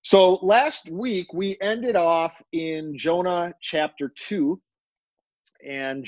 So last week we ended off in Jonah chapter 2, and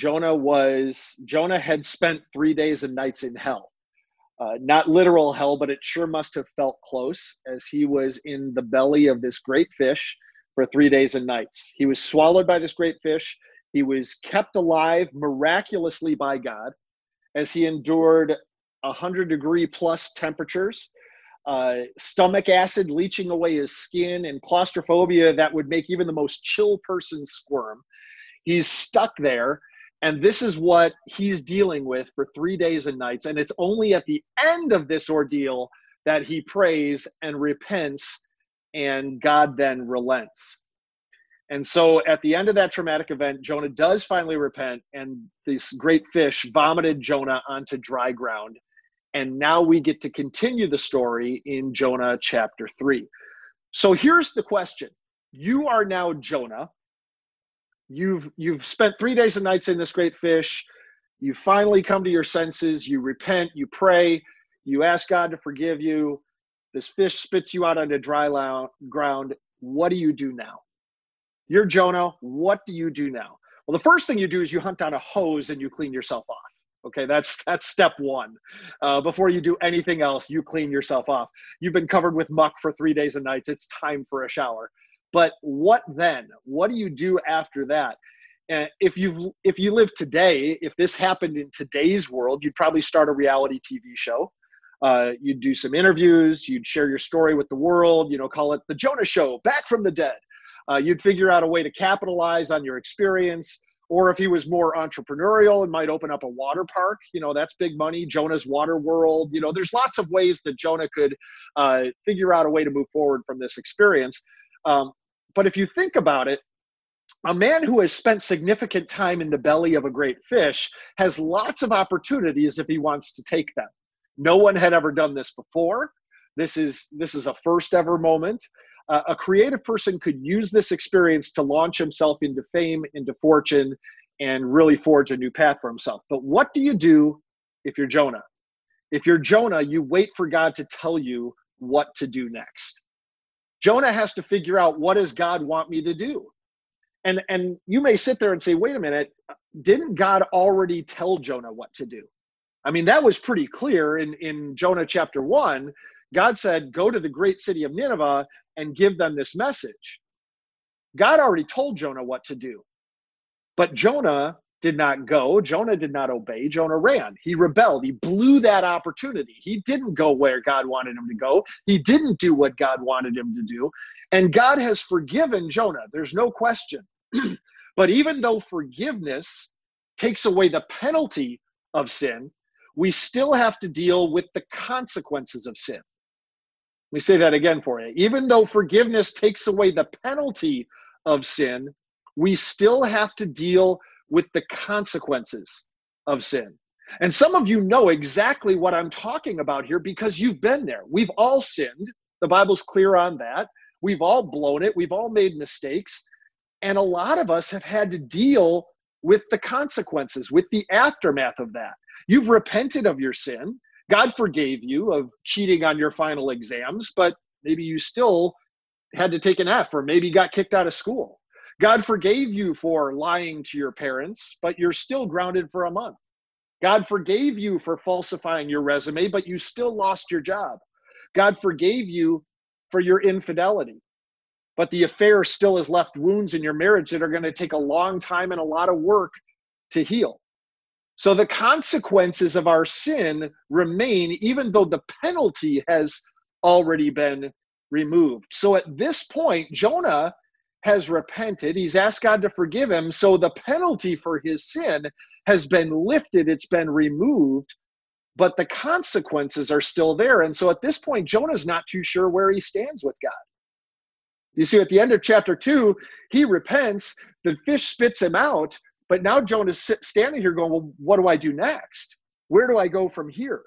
Jonah had spent 3 days and nights in hell. Not literal hell, but it sure must have felt close, as he was in the belly of this great fish for 3 days and nights. He was swallowed by this great fish. He was kept alive miraculously by God as he endured 100-degree plus temperatures, stomach acid leaching away his skin, and claustrophobia that would make even the most chill person squirm. He's stuck there, and this is what he's dealing with for 3 days and nights. And it's only at the end of this ordeal that he prays and repents, and God then relents. And so at the end of that traumatic event, Jonah does finally repent, and this great fish vomited Jonah onto dry ground. And now we get to continue the story in Jonah chapter 3. So here's the question. You are now Jonah. You've spent 3 days and nights in this great fish. You finally come to your senses. You repent. You pray. You ask God to forgive you. This fish spits you out onto dry ground. What do you do now? You're Jonah. What do you do now? Well, the first thing you do is you hunt down a hose and you clean yourself off. Okay, that's step one. Before you do anything else, you clean yourself off. You've been covered with muck for 3 days and nights. It's time for a shower. But what then? What do you do after that? If you live today, if this happened in today's world, you'd probably start a reality TV show. You'd do some interviews. You'd share your story with the world. Call it the Jonah Show, back from the dead. You'd figure out a way to capitalize on your experience. Or if he was more entrepreneurial and might open up a water park, that's big money. Jonah's Water World. There's lots of ways that Jonah could figure out a way to move forward from this experience. But if you think about it, a man who has spent significant time in the belly of a great fish has lots of opportunities if he wants to take them. No one had ever done this before. This is a first ever moment. A creative person could use this experience to launch himself into fame, into fortune, and really forge a new path for himself. But what do you do if you're Jonah? If you're Jonah, you wait for God to tell you what to do next. Jonah has to figure out, what does God want me to do? And you may sit there and say, wait a minute, didn't God already tell Jonah what to do? I mean, that was pretty clear in Jonah chapter 1. God said, go to the great city of Nineveh and give them this message. God already told Jonah what to do. But Jonah did not go. Jonah did not obey. Jonah ran. He rebelled. He blew that opportunity. He didn't go where God wanted him to go. He didn't do what God wanted him to do. And God has forgiven Jonah. There's no question. But even though forgiveness takes away the penalty of sin, we still have to deal with the consequences of sin. Let me say that again for you. Even though forgiveness takes away the penalty of sin, we still have to deal with the consequences of sin. And some of you know exactly what I'm talking about here because you've been there. We've all sinned. The Bible's clear on that. We've all blown it. We've all made mistakes. And a lot of us have had to deal with the consequences, with the aftermath of that. You've repented of your sin. God forgave you of cheating on your final exams, but maybe you still had to take an F, or maybe got kicked out of school. God forgave you for lying to your parents, but you're still grounded for a month. God forgave you for falsifying your resume, but you still lost your job. God forgave you for your infidelity, but the affair still has left wounds in your marriage that are going to take a long time and a lot of work to heal. So the consequences of our sin remain, even though the penalty has already been removed. So at this point, Jonah has repented. He's asked God to forgive him. So the penalty for his sin has been lifted. It's been removed, but the consequences are still there. And so at this point, Jonah's not too sure where he stands with God. You see, at the end of chapter 2, he repents, the fish spits him out, but now Jonah's standing here going, well, what do I do next? Where do I go from here?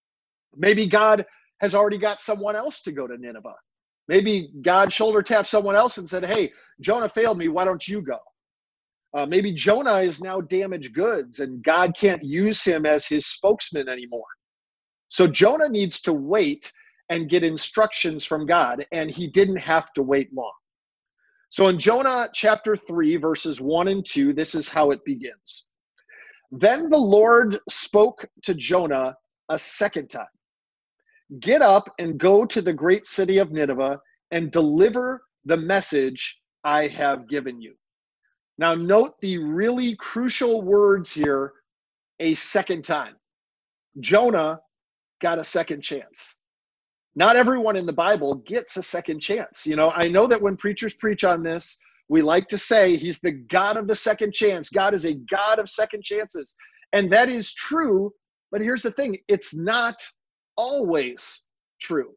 Maybe God has already got someone else to go to Nineveh. Maybe God shoulder tapped someone else and said, hey, Jonah failed me. Why don't you go? Maybe Jonah is now damaged goods and God can't use him as his spokesman anymore. So Jonah needs to wait and get instructions from God, and he didn't have to wait long. So in Jonah chapter 3, verses 1 and 2, this is how it begins. Then the Lord spoke to Jonah a second time. Get up and go to the great city of Nineveh and deliver the message I have given you. Now note the really crucial words here, a second time. Jonah got a second chance. Not everyone in the Bible gets a second chance. You know, I know that when preachers preach on this, we like to say he's the God of the second chance. God is a God of second chances. And that is true, but here's the thing, it's not always true.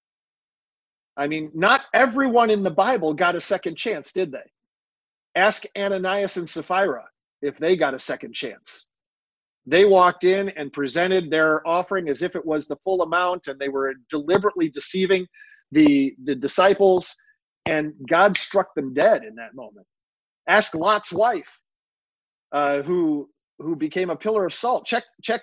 I mean, not everyone in the Bible got a second chance, did they? Ask Ananias and Sapphira if they got a second chance. They walked in and presented their offering as if it was the full amount, and they were deliberately deceiving the disciples, and God struck them dead in that moment. Ask Lot's wife, who became a pillar of salt. Check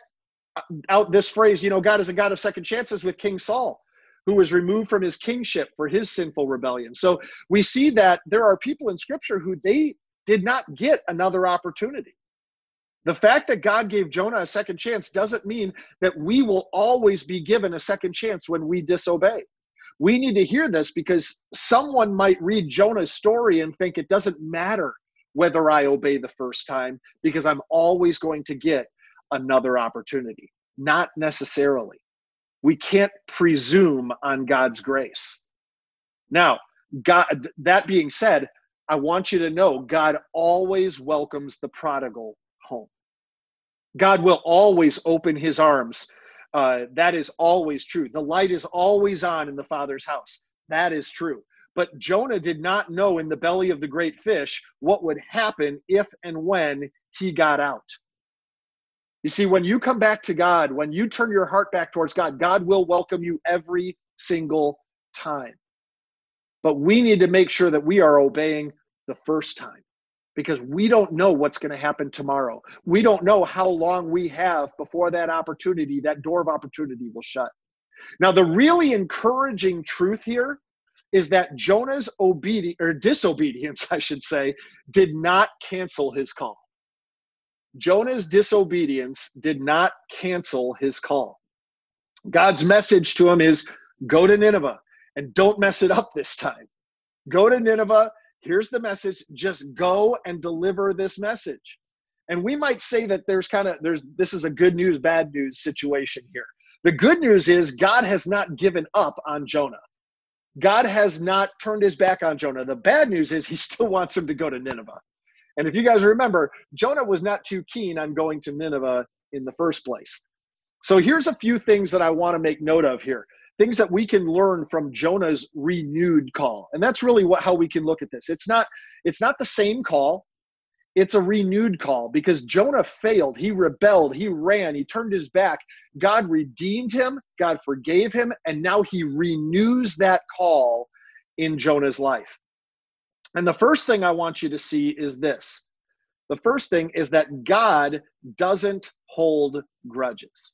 out this phrase, you know, God is a God of second chances with King Saul, who was removed from his kingship for his sinful rebellion. So we see that there are people in Scripture who they did not get another opportunity. The fact that God gave Jonah a second chance doesn't mean that we will always be given a second chance when we disobey. We need to hear this because someone might read Jonah's story and think it doesn't matter whether I obey the first time because I'm always going to get another opportunity. Not necessarily. We can't presume on God's grace. Now, God, that being said, I want you to know God always welcomes the prodigal home. God will always open his arms. That is always true. The light is always on in the Father's house. That is true. But Jonah did not know in the belly of the great fish what would happen if and when he got out. You see, when you come back to God, when you turn your heart back towards God, God will welcome you every single time. But we need to make sure that we are obeying the first time, because we don't know what's going to happen tomorrow. We don't know how long we have before that opportunity, that door of opportunity will shut. Now, the really encouraging truth here is that Jonah's disobedience, I should say, did not cancel his call. Jonah's disobedience did not cancel his call. God's message to him is, go to Nineveh and don't mess it up this time. Go to Nineveh. Here's the message. Just go and deliver this message. And we might say that this is a good news, bad news situation here. The good news is God has not given up on Jonah. God has not turned his back on Jonah. The bad news is he still wants him to go to Nineveh. And if you guys remember, Jonah was not too keen on going to Nineveh in the first place. So here's a few things that I want to make note of here. Things that we can learn from Jonah's renewed call. And that's really how we can look at this. It's not the same call. It's a renewed call because Jonah failed. He rebelled. He ran. He turned his back. God redeemed him. God forgave him. And now he renews that call in Jonah's life. And the first thing I want you to see is this. The first thing is that God doesn't hold grudges.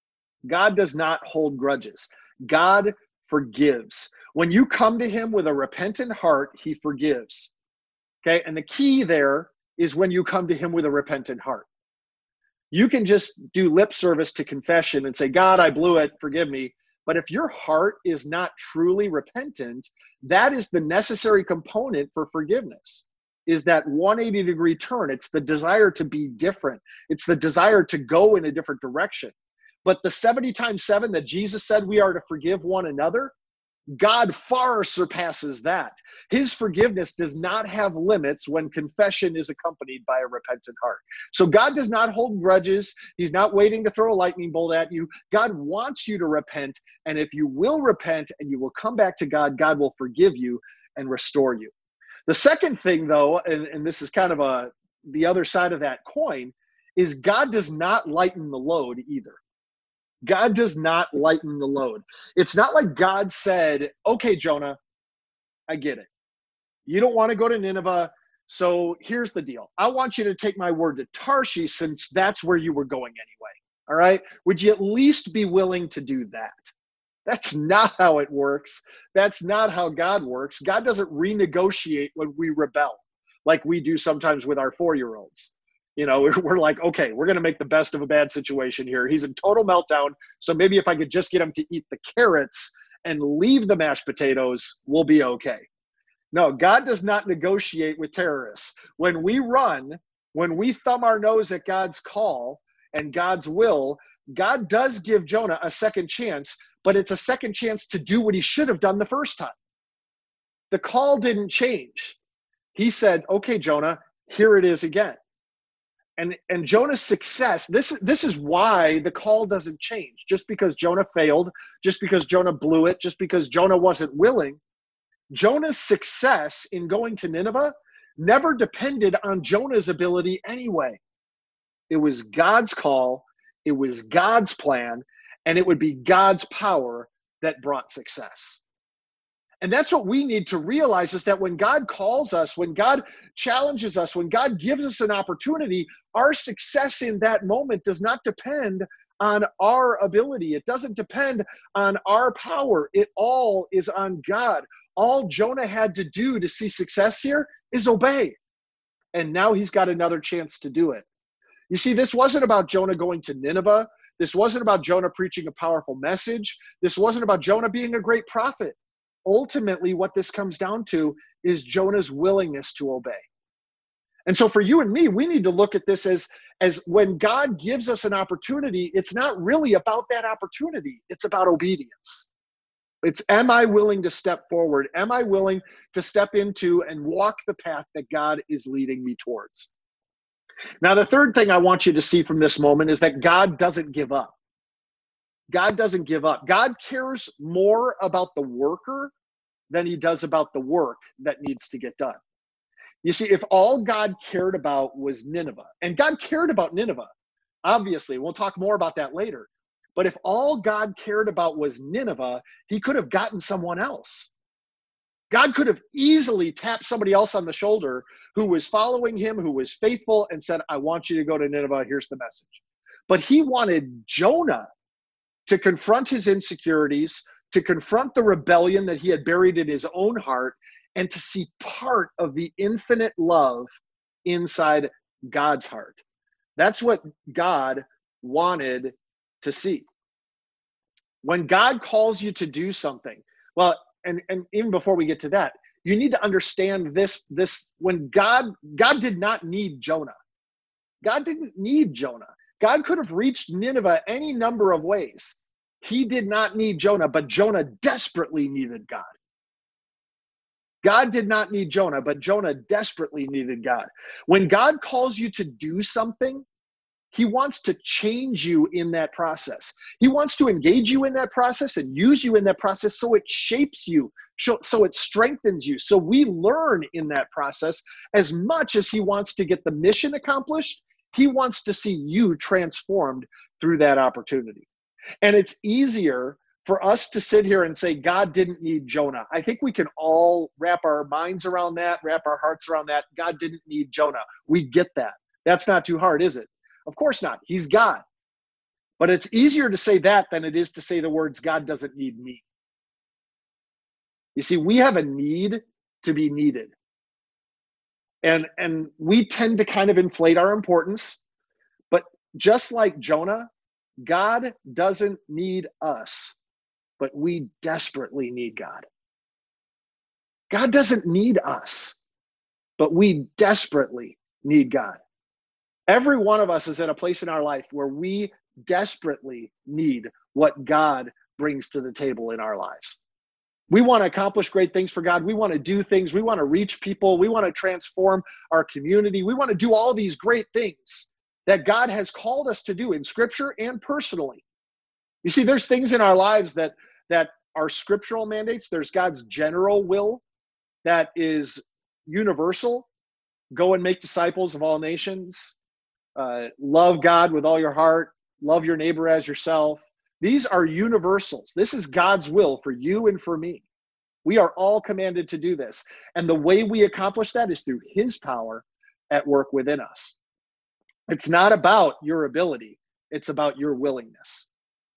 God does not hold grudges. God forgives. When you come to him with a repentant heart, he forgives. Okay, and the key there is when you come to him with a repentant heart. You can just do lip service to confession and say, God, I blew it, forgive me. But if your heart is not truly repentant, that is the necessary component for forgiveness, is that 180-degree turn. It's the desire to be different. It's the desire to go in a different direction. But the 70 times 7 that Jesus said we are to forgive one another, God far surpasses that. His forgiveness does not have limits when confession is accompanied by a repentant heart. So God does not hold grudges. He's not waiting to throw a lightning bolt at you. God wants you to repent. And if you will repent and you will come back to God, God will forgive you and restore you. The second thing, though, and this is kind of the other side of that coin, is God does not lighten the load either. God does not lighten the load. It's not like God said, okay, Jonah, I get it. You don't want to go to Nineveh, so here's the deal. I want you to take my word to Tarshish since that's where you were going anyway, all right? Would you at least be willing to do that? That's not how it works. That's not how God works. God doesn't renegotiate when we rebel like we do sometimes with our 4-year-olds. You know, we're like, okay, we're going to make the best of a bad situation here. He's in total meltdown. So maybe if I could just get him to eat the carrots and leave the mashed potatoes, we'll be okay. No, God does not negotiate with terrorists. When we run, when we thumb our nose at God's call and God's will, God does give Jonah a second chance, but it's a second chance to do what he should have done the first time. The call didn't change. He said, okay, Jonah, here it is again. And Jonah's success, this is why the call doesn't change. Just because Jonah failed, just because Jonah blew it, just because Jonah wasn't willing, Jonah's success in going to Nineveh never depended on Jonah's ability anyway. It was God's call, it was God's plan, and it would be God's power that brought success. And that's what we need to realize, is that when God calls us, when God challenges us, when God gives us an opportunity, our success in that moment does not depend on our ability. It doesn't depend on our power. It all is on God. All Jonah had to do to see success here is obey. And now he's got another chance to do it. You see, this wasn't about Jonah going to Nineveh. This wasn't about Jonah preaching a powerful message. This wasn't about Jonah being a great prophet. Ultimately, what this comes down to is Jonah's willingness to obey. And so for you and me, we need to look at this as when God gives us an opportunity, it's not really about that opportunity. It's about obedience. It's, am I willing to step forward? Am I willing to step into and walk the path that God is leading me towards? Now, the third thing I want you to see from this moment is that God doesn't give up. God doesn't give up. God cares more about the worker than he does about the work that needs to get done. You see, if all God cared about was Nineveh, and God cared about Nineveh, obviously, we'll talk more about that later. But if all God cared about was Nineveh, he could have gotten someone else. God could have easily tapped somebody else on the shoulder who was following him, who was faithful, and said, I want you to go to Nineveh. Here's the message. But he wanted Jonah to confront his insecurities, to confront the rebellion that he had buried in his own heart, and to see part of the infinite love inside God's heart. That's what God wanted to see. When God calls you to do something, well, and even before we get to that, you need to understand this when God did not need Jonah. God didn't need Jonah. God could have reached Nineveh any number of ways. He did not need Jonah, but Jonah desperately needed God. God did not need Jonah, but Jonah desperately needed God. When God calls you to do something, he wants to change you in that process. He wants to engage you in that process and use you in that process so it shapes you, so it strengthens you. So we learn in that process. As much as he wants to get the mission accomplished, he wants to see you transformed through that opportunity. And it's easier for us to sit here and say, God didn't need Jonah. I think we can all wrap our minds around that, wrap our hearts around that. God didn't need Jonah. We get that. That's not too hard, is it? Of course not. He's God. But it's easier to say that than it is to say the words, God doesn't need me. You see, we have a need to be needed. And we tend to kind of inflate our importance. But just like Jonah, God doesn't need us, but we desperately need God. God doesn't need us, but we desperately need God. Every one of us is at a place in our life where we desperately need what God brings to the table in our lives. We want to accomplish great things for God. We want to do things. We want to reach people. We want to transform our community. We want to do all these great things that God has called us to do in Scripture and personally. You see, there's things in our lives that are scriptural mandates. There's God's general will that is universal. Go and make disciples of all nations. Love God with all your heart. Love your neighbor as yourself. These are universals. This is God's will for you and for me. We are all commanded to do this. And the way we accomplish that is through his power at work within us. It's not about your ability. It's about your willingness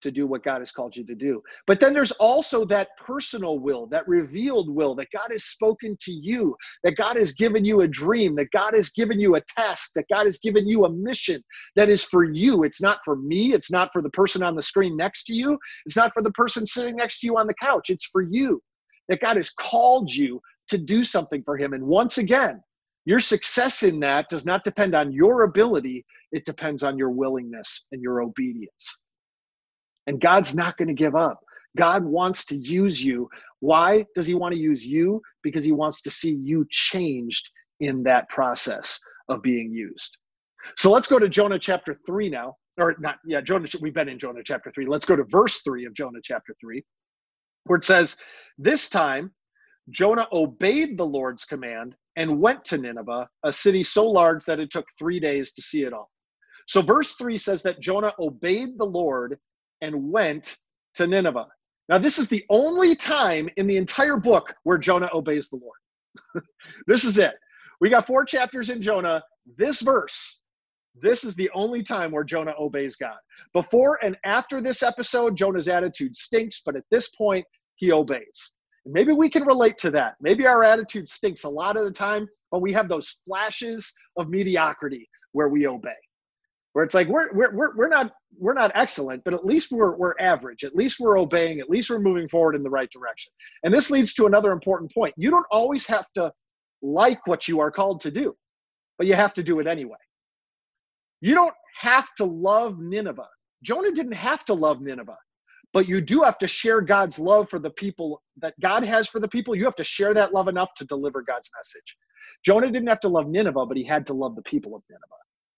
to do what God has called you to do. But then there's also that personal will, that revealed will that God has spoken to you, that God has given you a dream, that God has given you a task, that God has given you a mission that is for you. It's not for me. It's not for the person on the screen next to you. It's not for the person sitting next to you on the couch. It's for you, that God has called you to do something for him. And once again, your success in that does not depend on your ability. It depends on your willingness and your obedience. And God's not going to give up. God wants to use you. Why does he want to use you? Because he wants to see you changed in that process of being used. So let's go to Jonah chapter 3 now. Or not, yeah, Jonah, we've been in Jonah chapter 3. Let's go to verse 3 of Jonah chapter 3, where it says, "This time Jonah obeyed the Lord's command and went to Nineveh, a city so large that it took 3 days to see it all." So verse 3 says that Jonah obeyed the Lord and went to Nineveh. Now, this is the only time in the entire book where Jonah obeys the Lord. This is it. We got 4 chapters in Jonah. This verse, this is the only time where Jonah obeys God. Before and after this episode, Jonah's attitude stinks, but at this point, he obeys. Maybe we can relate to that. Maybe our attitude stinks a lot of the time, but we have those flashes of mediocrity where we obey, where it's like we're not excellent, but at least we're average. At least we're obeying. At least we're moving forward in the right direction. And this leads to another important point. You don't always have to like what you are called to do, but you have to do it anyway. You don't have to love Nineveh. Jonah didn't have to love Nineveh. But you do have to share God's love for the people that God has for the people. You have to share that love enough to deliver God's message. Jonah didn't have to love Nineveh, but he had to love the people of Nineveh.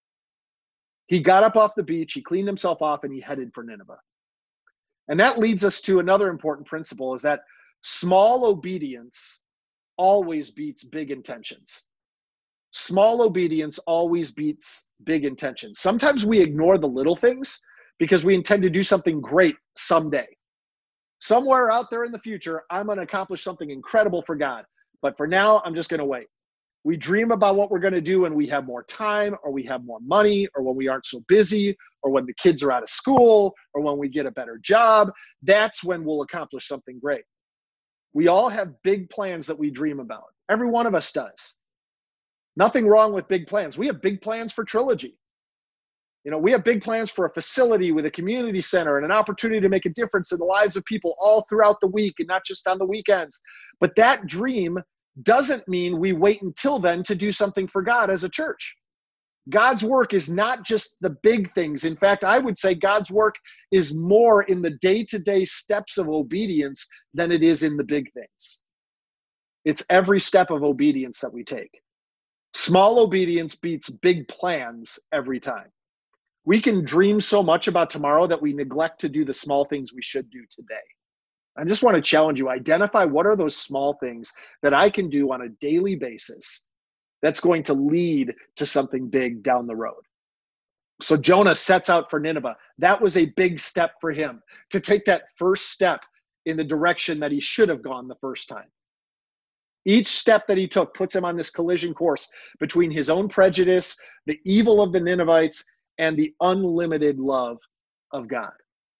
He got up off the beach, he cleaned himself off, and he headed for Nineveh. And that leads us to another important principle, is that small obedience always beats big intentions. Small obedience always beats big intentions. Sometimes we ignore the little things because we intend to do something great someday. Somewhere out there in the future, I'm going to accomplish something incredible for God. But for now, I'm just going to wait. We dream about what we're going to do when we have more time, or we have more money, or when we aren't so busy, or when the kids are out of school, or when we get a better job. That's when we'll accomplish something great. We all have big plans that we dream about. Every one of us does. Nothing wrong with big plans. We have big plans for Trilogy. You know, we have big plans for a facility with a community center and an opportunity to make a difference in the lives of people all throughout the week and not just on the weekends. But that dream doesn't mean we wait until then to do something for God as a church. God's work is not just the big things. In fact, I would say God's work is more in the day-to-day steps of obedience than it is in the big things. It's every step of obedience that we take. Small obedience beats big plans every time. We can dream so much about tomorrow that we neglect to do the small things we should do today. I just want to challenge you. Identify what are those small things that I can do on a daily basis that's going to lead to something big down the road. So Jonah sets out for Nineveh. That was a big step for him, to take that first step in the direction that he should have gone the first time. Each step that he took puts him on this collision course between his own prejudice, the evil of the Ninevites, and the unlimited love of God.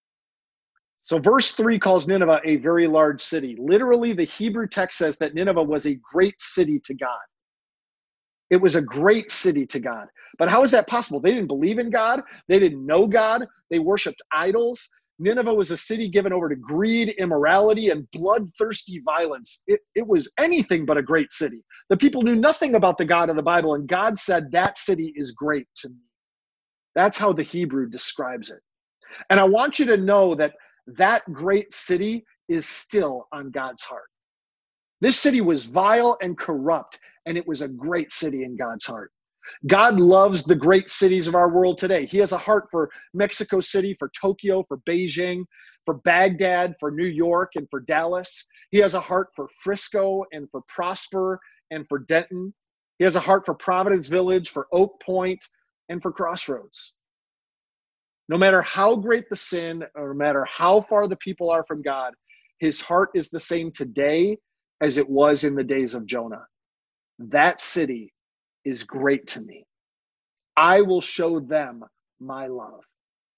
So verse 3 calls Nineveh a very large city. Literally, the Hebrew text says that Nineveh was a great city to God. It was a great city to God. But how is that possible? They didn't believe in God. They didn't know God. They worshiped idols. Nineveh was a city given over to greed, immorality, and bloodthirsty violence. It was anything but a great city. The people knew nothing about the God of the Bible, and God said, that city is great to me. That's how the Hebrew describes it. And I want you to know that that great city is still on God's heart. This city was vile and corrupt, and it was a great city in God's heart. God loves the great cities of our world today. He has a heart for Mexico City, for Tokyo, for Beijing, for Baghdad, for New York, and for Dallas. He has a heart for Frisco and for Prosper and for Denton. He has a heart for Providence Village, for Oak Point, and for Crossroads. No matter how great the sin, or no matter how far the people are from God, his heart is the same today as it was in the days of Jonah. That city is great to me. I will show them my love.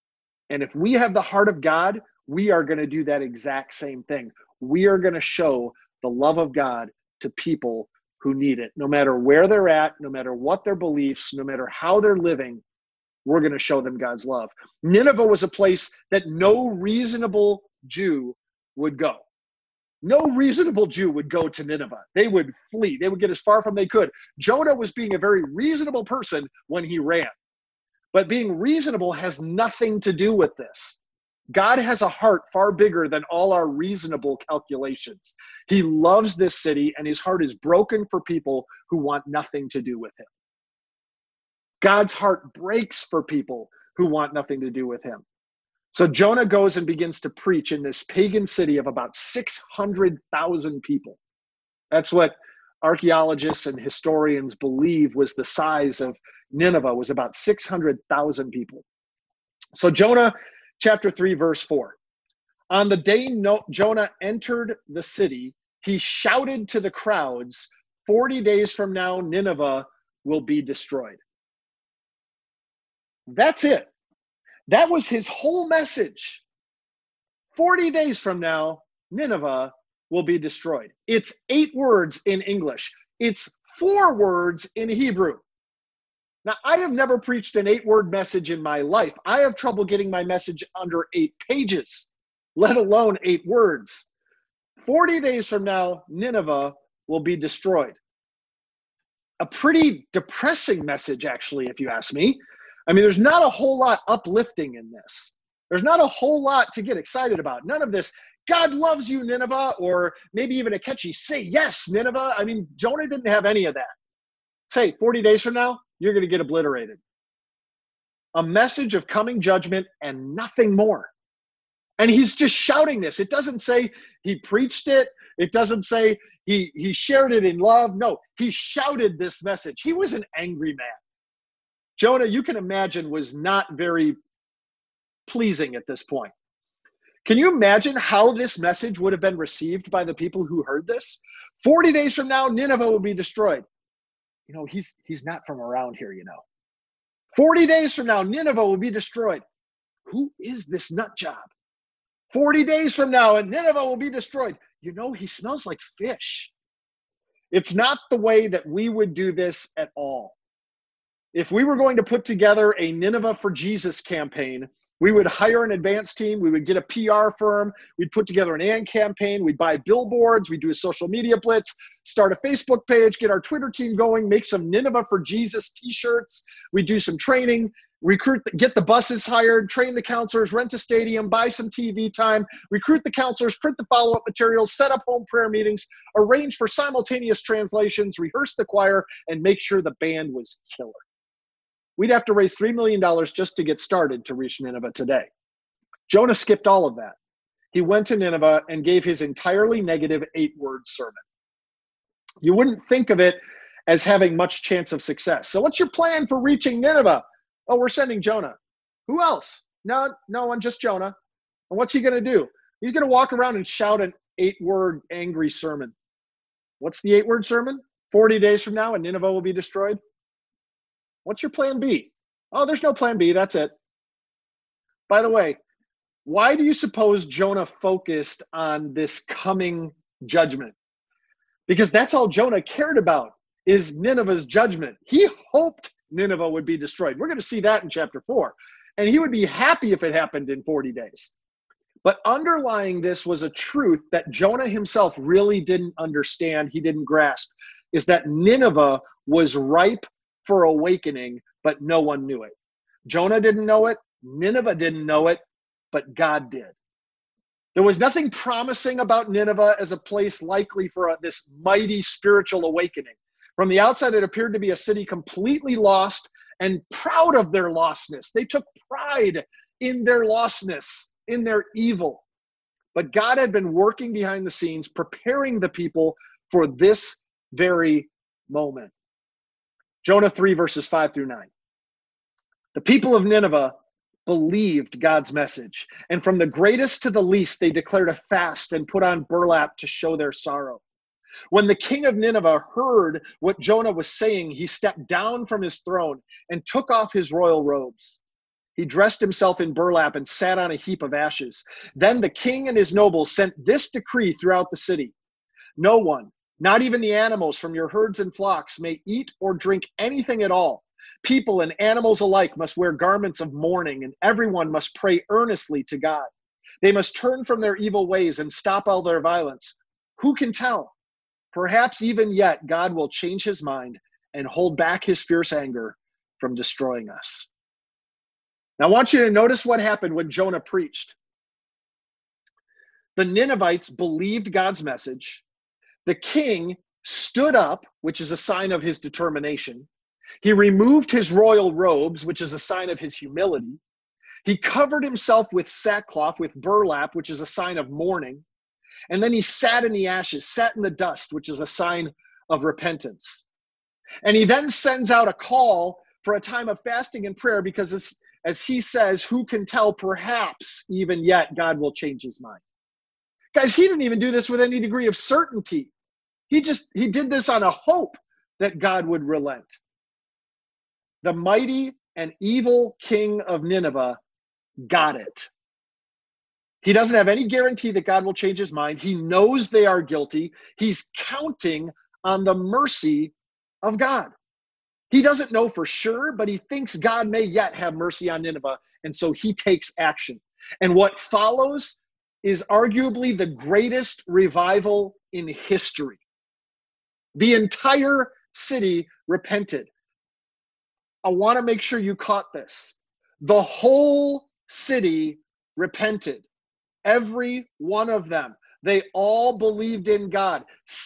And if we have the heart of God, we are going to do that exact same thing. We are going to show the love of God to people who need it. No matter where they're at, no matter what their beliefs, no matter how they're living, we're going to show them God's love. Nineveh was a place that no reasonable Jew would go. No reasonable Jew would go to Nineveh. They would flee. They would get as far from they could. Jonah was being a very reasonable person when he ran. But being reasonable has nothing to do with this. God has a heart far bigger than all our reasonable calculations. He loves this city, and his heart is broken for people who want nothing to do with him. God's heart breaks for people who want nothing to do with him. So Jonah goes and begins to preach in this pagan city of about 600,000 people. That's what archaeologists and historians believe was the size of Nineveh, was about 600,000 people. So Jonah chapter 3, verse 4. On the day Jonah entered the city, he shouted to the crowds, 40 days from now, Nineveh will be destroyed. That's it. That was his whole message. 40 days from now, Nineveh will be destroyed. It's 8 words in English. It's 4 words in Hebrew. Now, I have never preached an 8-word message in my life. I have trouble getting my message under 8 pages, let alone 8 words. 40 days from now, Nineveh will be destroyed. A pretty depressing message, actually, if you ask me. I mean, there's not a whole lot uplifting in this. There's not a whole lot to get excited about. None of this, God loves you, Nineveh, or maybe even a catchy, say yes, Nineveh. I mean, Jonah didn't have any of that. Say, 40 days from now, you're going to get obliterated. A message of coming judgment and nothing more. And he's just shouting this. It doesn't say he preached it. It doesn't say he shared it in love. No, he shouted this message. He was an angry man. Jonah, you can imagine, was not very pleasing at this point. Can you imagine how this message would have been received by the people who heard this? 40 days from now, Nineveh will be destroyed. You know, he's not from around here, you know. 40 days from now, Nineveh will be destroyed. Who is this nut job? 40 days from now, and Nineveh will be destroyed. You know, he smells like fish. It's not the way that we would do this at all. If we were going to put together a Nineveh for Jesus campaign, we would hire an advance team. We would get a PR firm. We'd put together an ad campaign. We'd buy billboards. We'd do a social media blitz, start a Facebook page, get our Twitter team going, make some Nineveh for Jesus t-shirts. We'd do some training, get the buses hired, train the counselors, rent a stadium, buy some TV time, recruit the counselors, print the follow-up materials, set up home prayer meetings, arrange for simultaneous translations, rehearse the choir, and make sure the band was killer. We'd have to raise $3 million just to get started to reach Nineveh today. Jonah skipped all of that. He went to Nineveh and gave his entirely negative 8-word sermon. You wouldn't think of it as having much chance of success. So what's your plan for reaching Nineveh? Oh, we're sending Jonah. Who else? No one, just Jonah. And what's he going to do? He's going to walk around and shout an 8-word angry sermon. What's the 8-word sermon? 40 days from now and Nineveh will be destroyed. What's your plan B? Oh, there's no plan B. That's it. By the way, why do you suppose Jonah focused on this coming judgment? Because that's all Jonah cared about, is Nineveh's judgment. He hoped Nineveh would be destroyed. We're going to see that in chapter 4. And he would be happy if it happened in 40 days. But underlying this was a truth that Jonah himself really didn't understand, he didn't grasp, is that Nineveh was ripe for awakening, but no one knew it. Jonah didn't know it, Nineveh didn't know it, but God did. There was nothing promising about Nineveh as a place likely for this mighty spiritual awakening. From the outside, it appeared to be a city completely lost and proud of their lostness. They took pride in their lostness, in their evil. But God had been working behind the scenes, preparing the people for this very moment. Jonah 3, verses 5 through 9. The people of Nineveh believed God's message, and from the greatest to the least, they declared a fast and put on burlap to show their sorrow. When the king of Nineveh heard what Jonah was saying, he stepped down from his throne and took off his royal robes. He dressed himself in burlap and sat on a heap of ashes. Then the king and his nobles sent this decree throughout the city: no one, not even the animals from your herds and flocks, may eat or drink anything at all. People and animals alike must wear garments of mourning, and everyone must pray earnestly to God. They must turn from their evil ways and stop all their violence. Who can tell? Perhaps even yet God will change his mind and hold back his fierce anger from destroying us. Now, I want you to notice what happened when Jonah preached. The Ninevites believed God's message. The king stood up, which is a sign of his determination. He removed his royal robes, which is a sign of his humility. He covered himself with sackcloth, with burlap, which is a sign of mourning. And then he sat in the ashes, sat in the dust, which is a sign of repentance. And he then sends out a call for a time of fasting and prayer because, as he says, who can tell, perhaps even yet God will change his mind. Guys, he didn't even do this with any degree of certainty. He did this on a hope that God would relent. The mighty and evil king of Nineveh got it. He doesn't have any guarantee that God will change his mind. He knows they are guilty. He's counting on the mercy of God. He doesn't know for sure, but he thinks God may yet have mercy on Nineveh, and so he takes action. And what follows is arguably the greatest revival in history. The entire city repented. I want to make sure you caught this. The whole city repented. Every one of them. They all believed in God.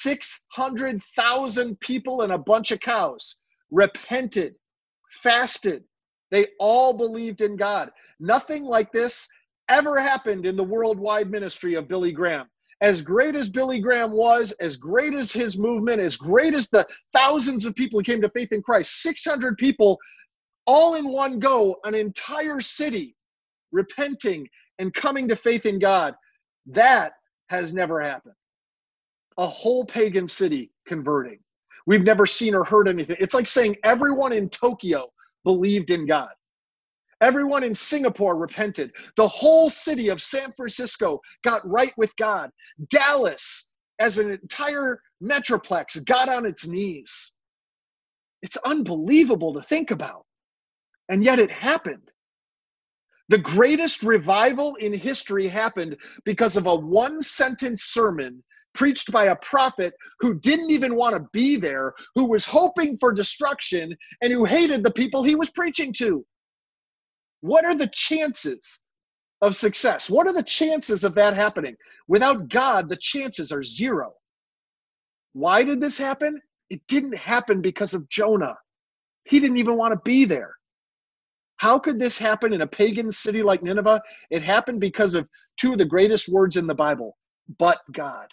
600,000 people and a bunch of cows repented, fasted. They all believed in God. Nothing like this ever happened in the worldwide ministry of Billy Graham. As great as Billy Graham was, as great as his movement, as great as the thousands of people who came to faith in Christ, 600 people all in one go, an entire city repenting and coming to faith in God. That has never happened. A whole pagan city converting. We've never seen or heard anything. It's like saying everyone in Tokyo believed in God. Everyone in Singapore repented. The whole city of San Francisco got right with God. Dallas, as an entire metroplex, got on its knees. It's unbelievable to think about. And yet it happened. The greatest revival in history happened because of a one-sentence sermon preached by a prophet who didn't even want to be there, who was hoping for destruction, and who hated the people he was preaching to. What are the chances of success? What are the chances of that happening? Without God, the chances are zero. Why did this happen? It didn't happen because of Jonah. He didn't even want to be there. How could this happen in a pagan city like Nineveh? It happened because of two of the greatest words in the Bible, but God.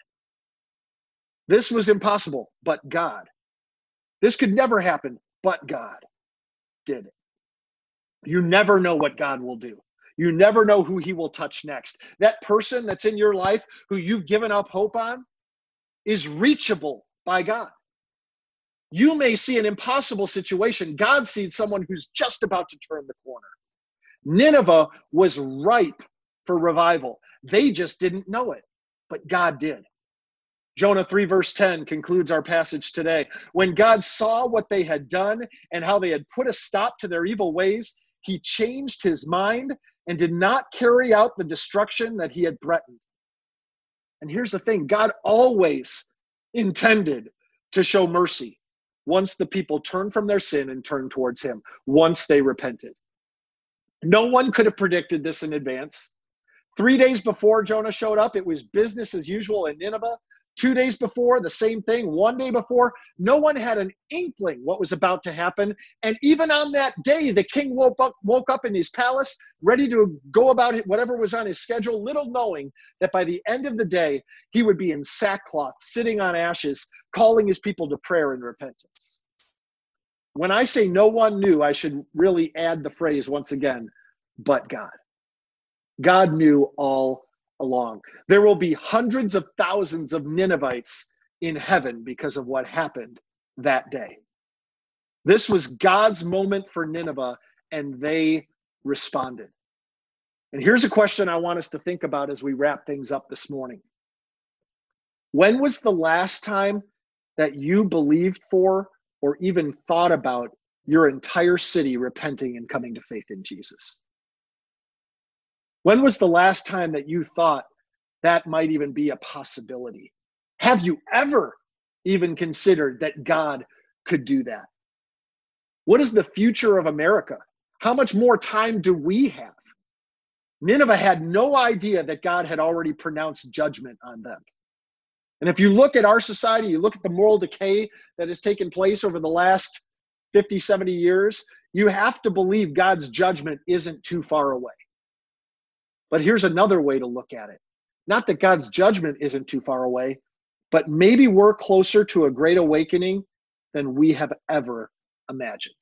This was impossible, but God. This could never happen, but God did it. You never know what God will do. You never know who he will touch next. That person that's in your life who you've given up hope on is reachable by God. You may see an impossible situation. God sees someone who's just about to turn the corner. Nineveh was ripe for revival. They just didn't know it, but God did. Jonah 3 verse 10 concludes our passage today. When God saw what they had done and how they had put a stop to their evil ways, he changed his mind and did not carry out the destruction that he had threatened. And here's the thing, God always intended to show mercy once the people turned from their sin and turned towards him, once they repented. No one could have predicted this in advance. 3 days before Jonah showed up, it was business as usual in Nineveh. 2 days before, the same thing. 1 day before, no one had an inkling what was about to happen. And even on that day, the king woke up in his palace, ready to go about whatever was on his schedule, little knowing that by the end of the day, he would be in sackcloth, sitting on ashes, calling his people to prayer and repentance. When I say no one knew, I should really add the phrase once again, but God. God knew all along. There will be hundreds of thousands of Ninevites in heaven because of what happened that day. This was God's moment for Nineveh, and they responded. And here's a question I want us to think about as we wrap things up this morning. When was the last time that you believed for or even thought about your entire city repenting and coming to faith in Jesus? When was the last time that you thought that might even be a possibility? Have you ever even considered that God could do that? What is the future of America? How much more time do we have? Nineveh had no idea that God had already pronounced judgment on them. And if you look at our society, you look at the moral decay that has taken place over the last 50, 70 years, you have to believe God's judgment isn't too far away. But here's another way to look at it. Not that God's judgment isn't too far away, but maybe we're closer to a great awakening than we have ever imagined.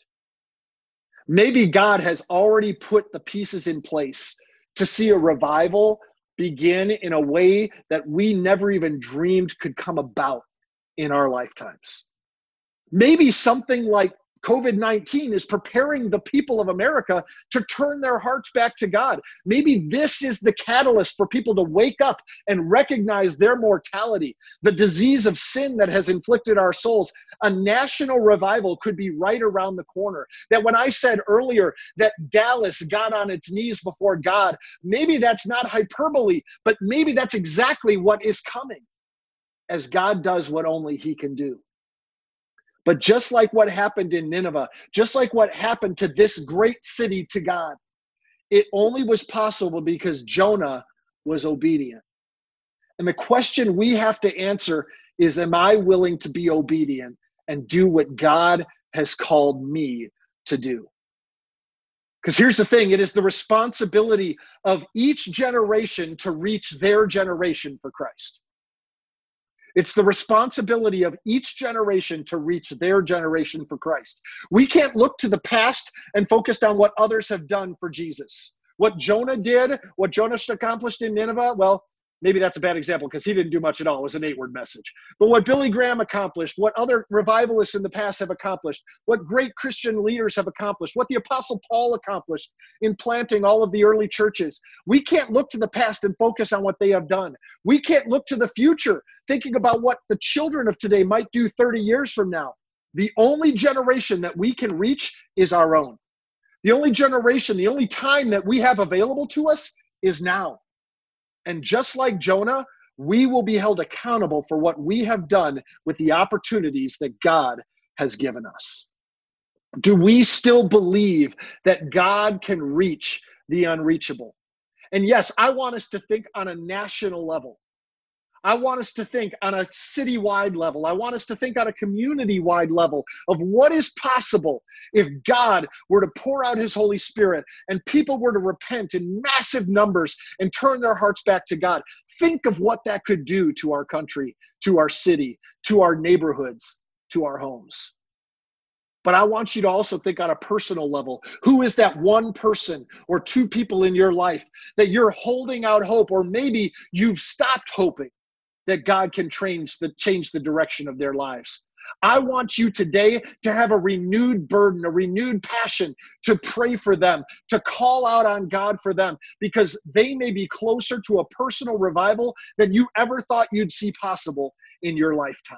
Maybe God has already put the pieces in place to see a revival begin in a way that we never even dreamed could come about in our lifetimes. Maybe something like COVID-19 is preparing the people of America to turn their hearts back to God. Maybe this is the catalyst for people to wake up and recognize their mortality, the disease of sin that has inflicted our souls. A national revival could be right around the corner. That when I said earlier that Dallas got on its knees before God, maybe that's not hyperbole, but maybe that's exactly what is coming as God does what only He can do. But just like what happened in Nineveh, just like what happened to this great city to God, it only was possible because Jonah was obedient. And the question we have to answer is, am I willing to be obedient and do what God has called me to do? Because here's the thing, it is the responsibility of each generation to reach their generation for Christ. It's the responsibility of each generation to reach their generation for Christ. We can't look to the past and focus on what others have done for Jesus. What Jonah did, what Jonah accomplished in Nineveh, well, maybe that's a bad example because he didn't do much at all. It was an 8-word message. But what Billy Graham accomplished, what other revivalists in the past have accomplished, what great Christian leaders have accomplished, what the Apostle Paul accomplished in planting all of the early churches. We can't look to the past and focus on what they have done. We can't look to the future thinking about what the children of today might do 30 years from now. The only generation that we can reach is our own. The only generation, the only time that we have available to us is now. And just like Jonah, we will be held accountable for what we have done with the opportunities that God has given us. Do we still believe that God can reach the unreachable? And yes, I want us to think on a national level. I want us to think on a citywide level. I want us to think on a community-wide level of what is possible if God were to pour out His Holy Spirit and people were to repent in massive numbers and turn their hearts back to God. Think of what that could do to our country, to our city, to our neighborhoods, to our homes. But I want you to also think on a personal level. Who is that one person or two people in your life that you're holding out hope, or maybe you've stopped hoping that God can change the direction of their lives? I want you today to have a renewed burden, a renewed passion to pray for them, to call out on God for them, because they may be closer to a personal revival than you ever thought you'd see possible in your lifetime.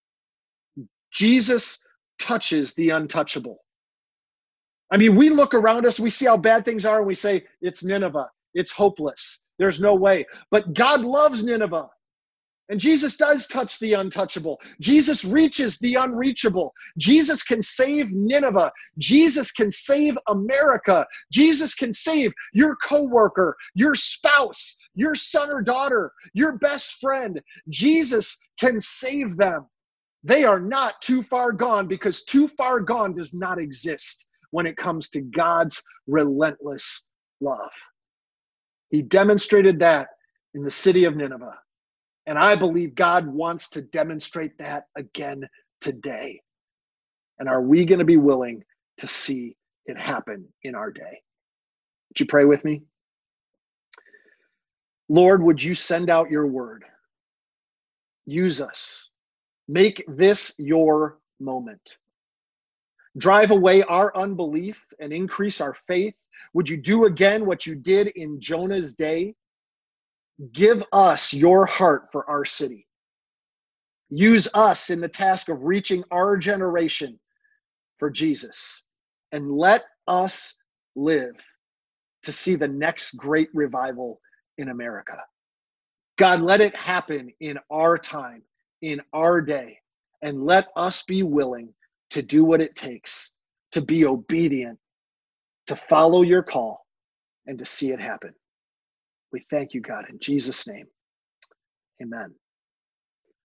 Jesus touches the untouchable. I mean, we look around us, we see how bad things are, and we say, it's Nineveh, it's hopeless, there's no way. But God loves Nineveh. And Jesus does touch the untouchable. Jesus reaches the unreachable. Jesus can save Nineveh. Jesus can save America. Jesus can save your coworker, your spouse, your son or daughter, your best friend. Jesus can save them. They are not too far gone, because too far gone does not exist when it comes to God's relentless love. He demonstrated that in the city of Nineveh. And I believe God wants to demonstrate that again today. And are we going to be willing to see it happen in our day? Would you pray with me? Lord, would you send out your word? Use us. Make this your moment. Drive away our unbelief and increase our faith. Would you do again what you did in Jonah's day? Give us your heart for our city. Use us in the task of reaching our generation for Jesus. And let us live to see the next great revival in America. God, let it happen in our time, in our day, and let us be willing to do what it takes to be obedient, to follow your call, and to see it happen. We thank you, God, in Jesus' name. Amen.